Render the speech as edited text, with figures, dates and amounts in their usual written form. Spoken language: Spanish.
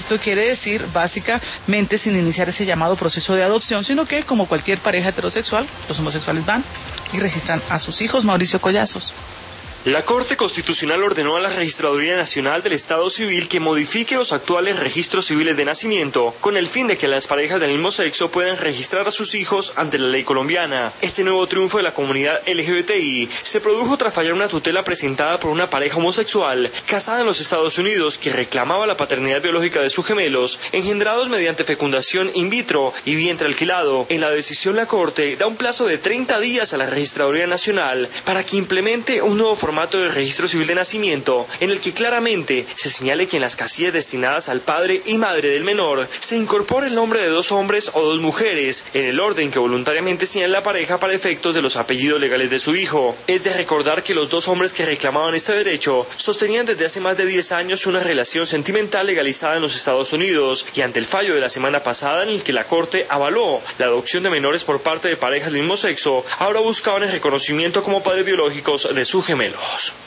Esto quiere decir, básicamente, sin iniciar ese llamado proceso de adopción, sino que, como cualquier pareja heterosexual, los homosexuales van y registran a sus hijos. Mauricio Collazos. La Corte Constitucional ordenó a la Registraduría Nacional del Estado Civil que modifique los actuales registros civiles de nacimiento con el fin de que las parejas del mismo sexo puedan registrar a sus hijos ante la ley colombiana. Este nuevo triunfo de la comunidad LGBTI se produjo tras fallar una tutela presentada por una pareja homosexual casada en los Estados Unidos que reclamaba la paternidad biológica de sus gemelos engendrados mediante fecundación in vitro y vientre alquilado. En la decisión, la Corte da un plazo de 30 días a la Registraduría Nacional para que implemente un nuevo formato de registro civil de nacimiento en el que claramente se señale que en las casillas destinadas al padre y madre del menor se incorpore el nombre de 2 hombres o 2 mujeres en el orden que voluntariamente señale la pareja para efectos de los apellidos legales de su hijo. Es de recordar que los 2 hombres que reclamaban este derecho sostenían desde hace más de 10 años una relación sentimental legalizada en los Estados Unidos y ante el fallo de la semana pasada en el que la Corte avaló la adopción de menores por parte de parejas del mismo sexo, ahora buscaban el reconocimiento como padres biológicos de sus gemelos.